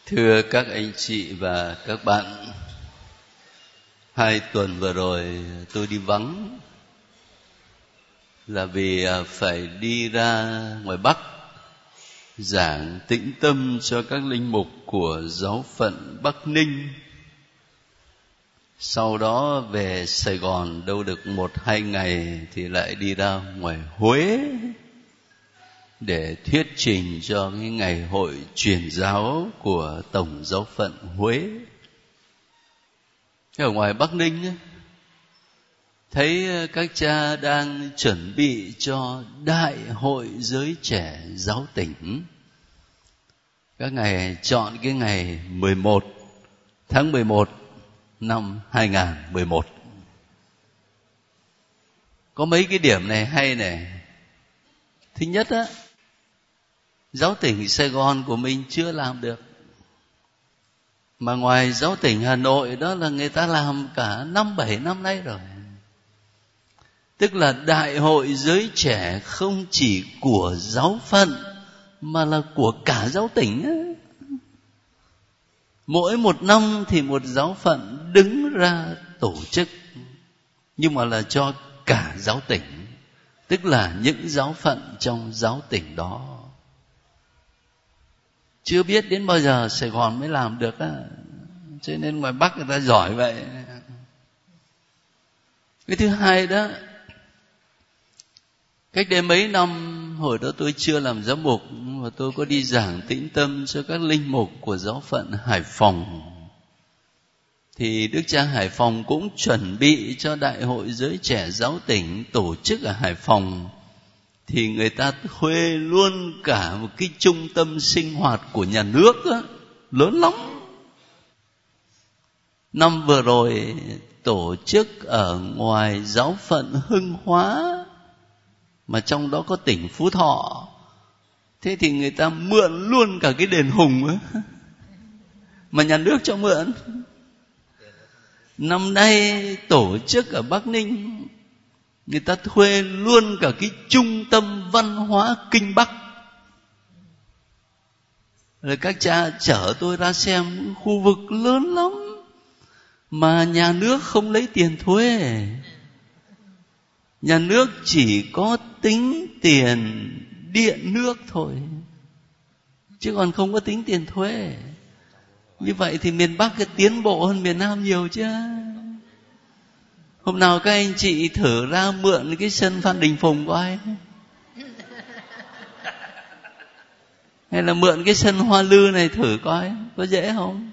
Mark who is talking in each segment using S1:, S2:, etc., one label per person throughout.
S1: Thưa các anh chị và các bạn, 2 tuần vừa rồi tôi đi vắng là vì phải đi ra ngoài Bắc giảng tĩnh tâm cho các linh mục của giáo phận Bắc Ninh. Sau đó về Sài Gòn đâu được 1-2 ngày thì lại đi ra ngoài Huế để thuyết trình cho cái ngày hội truyền giáo của Tổng giáo phận Huế. Ở ngoài Bắc Ninh ấy, thấy các cha đang chuẩn bị cho Đại hội Giới Trẻ Giáo tỉnh. Các ngài chọn cái ngày 11 tháng 11 năm 2011. Có mấy cái điểm này hay này. Thứ nhất á, Giáo tỉnh Sài Gòn của mình chưa làm được. Mà ngoài Giáo tỉnh Hà Nội đó là người ta làm cả 5-7 năm nay rồi. Tức là Đại hội Giới Trẻ không chỉ của giáo phận mà là của cả giáo tỉnh ấy. Mỗi một năm thì một giáo phận đứng ra tổ chức, nhưng mà là cho cả giáo tỉnh, tức là những giáo phận trong giáo tỉnh đó. Chưa biết đến bao giờ Sài Gòn mới làm được á, cho nên ngoài Bắc người ta giỏi vậy. Cái thứ hai đó, cách đây mấy năm, hồi đó tôi chưa làm giám mục, mà tôi có đi giảng tĩnh tâm cho các linh mục của giáo phận Hải Phòng. Thì Đức cha Hải Phòng cũng chuẩn bị cho Đại hội Giới Trẻ Giáo tỉnh tổ chức ở Hải Phòng. Thì người ta thuê luôn cả một cái trung tâm sinh hoạt của nhà nước đó, lớn lắm. Năm vừa rồi tổ chức ở ngoài giáo phận Hưng Hóa, mà trong đó có tỉnh Phú Thọ. Thế thì người ta mượn luôn cả cái đền Hùng ấy, mà nhà nước cho mượn. Năm nay tổ chức ở Bắc Ninh, người ta thuê luôn cả cái trung tâm văn hóa Kinh Bắc. Rồi các cha chở tôi ra xem, khu vực lớn lắm mà nhà nước không lấy tiền thuê. Nhà nước chỉ có tính tiền điện nước thôi, chứ còn không có tính tiền thuê. Như vậy thì miền Bắc cái tiến bộ hơn miền Nam nhiều chứ. Hôm nào các anh chị thử ra mượn cái sân Phan Đình Phùng coi, hay là mượn cái sân Hoa Lư này thử coi, có dễ không?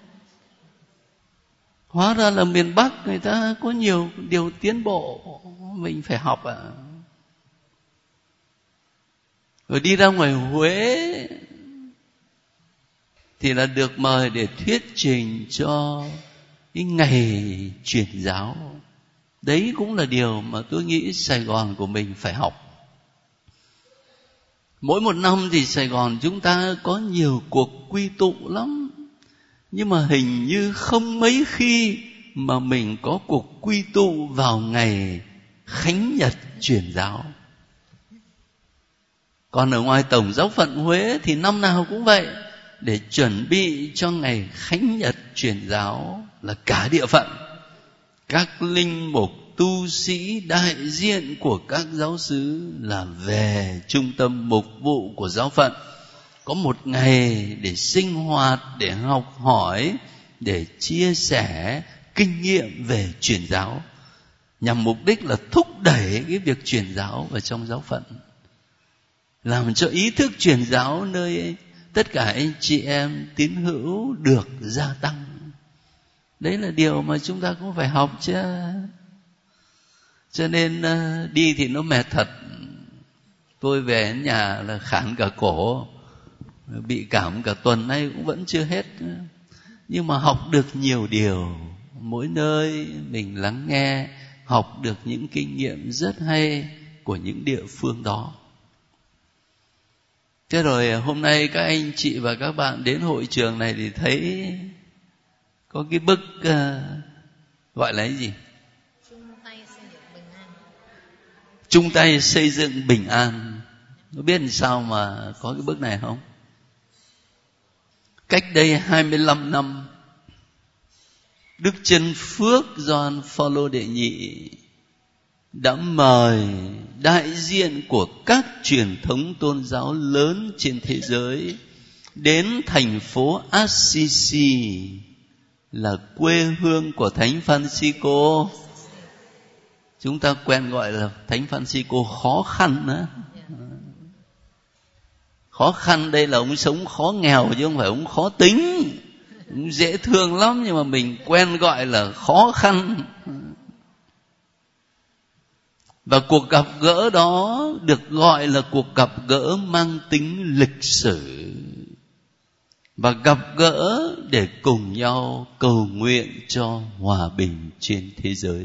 S1: Hóa ra là miền Bắc người ta có nhiều điều tiến bộ, mình phải học ạ. Rồi đi ra ngoài Huế thì là được mời để thuyết trình cho cái ngày truyền giáo. Đấy cũng là điều mà tôi nghĩ Sài Gòn của mình phải học. Mỗi một năm thì Sài Gòn chúng ta có nhiều cuộc quy tụ lắm, nhưng mà hình như không mấy khi mà mình có cuộc quy tụ vào ngày Khánh Nhật truyền giáo. Còn ở ngoài Tổng giáo phận Huế thì năm nào cũng vậy, để chuẩn bị cho ngày Khánh Nhật truyền giáo là cả địa phận, các linh mục, tu sĩ, đại diện của các giáo xứ là về trung tâm mục vụ của giáo phận, có một ngày để sinh hoạt, để học hỏi, để chia sẻ kinh nghiệm về truyền giáo, nhằm mục đích là thúc đẩy cái việc truyền giáo vào trong giáo phận, làm cho ý thức truyền giáo nơi tất cả anh chị em tín hữu được gia tăng. Đấy là điều mà chúng ta cũng phải học chứ. Cho nên đi thì nó mệt thật. Tôi về đến nhà là khản cả cổ, bị cảm cả tuần nay cũng vẫn chưa hết. Nhưng mà học được nhiều điều, mỗi nơi mình lắng nghe, học được những kinh nghiệm rất hay của những địa phương đó. Thế rồi hôm nay các anh chị và các bạn đến hội trường này thì thấy có cái bức gọi là cái gì? Chung tay xây dựng bình an. Có biết sao mà có cái bức này không? Cách đây 25 năm, Đức Chân Phước Gioan Phaolô đệ nhị đã mời đại diện của các truyền thống tôn giáo lớn trên thế giới đến thành phố Assisi, là quê hương của Thánh Francisco. Chúng ta quen gọi là Thánh Francisco khó khăn đó. Khó khăn đây là ông sống khó nghèo chứ không phải ông khó tính. Ông dễ thương lắm nhưng mà mình quen gọi là khó khăn. Và cuộc gặp gỡ đó được gọi là cuộc gặp gỡ mang tính lịch sử, và gặp gỡ để cùng nhau cầu nguyện cho hòa bình trên thế giới.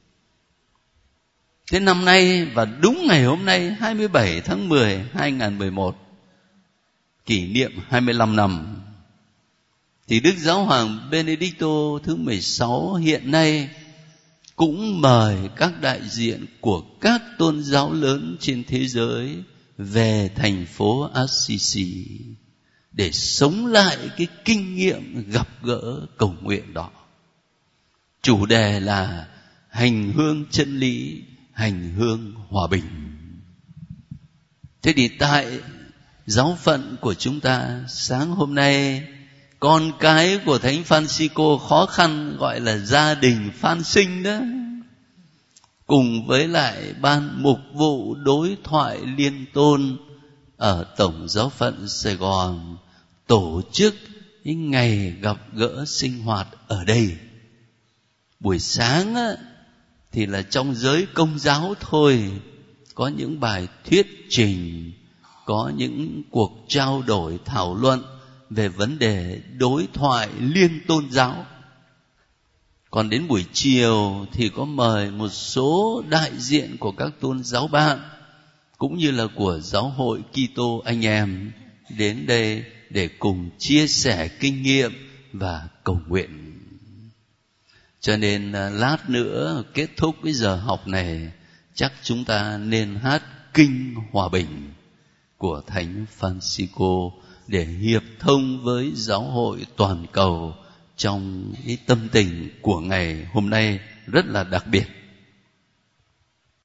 S1: Thế năm nay và đúng ngày hôm nay 27 tháng 10 2011, kỷ niệm 25 năm, thì Đức Giáo hoàng Benedicto thứ 16 hiện nay cũng mời các đại diện của các tôn giáo lớn trên thế giới về thành phố Assisi để sống lại cái kinh nghiệm gặp gỡ cầu nguyện đó. Chủ đề là hành hương chân lý, hành hương hòa bình. Thế thì tại giáo phận của chúng ta sáng hôm nay, con cái của Thánh Francisco khó khăn gọi là gia đình Phan Sinh đó, cùng với lại ban mục vụ đối thoại liên tôn ở Tổng giáo phận Sài Gòn tổ chức những ngày gặp gỡ sinh hoạt ở đây. Buổi sáng á, thì là trong giới Công giáo thôi, có những bài thuyết trình, có những cuộc trao đổi thảo luận về vấn đề đối thoại liên tôn giáo. Còn đến buổi chiều thì có mời một số đại diện của các tôn giáo bạn cũng như là của giáo hội Kitô anh em đến đây để cùng chia sẻ kinh nghiệm và cầu nguyện. Cho nên lát nữa kết thúc cái giờ học này, chắc chúng ta nên hát Kinh Hòa Bình của Thánh Francisco để hiệp thông với giáo hội toàn cầu trong cái tâm tình của ngày hôm nay rất là đặc biệt.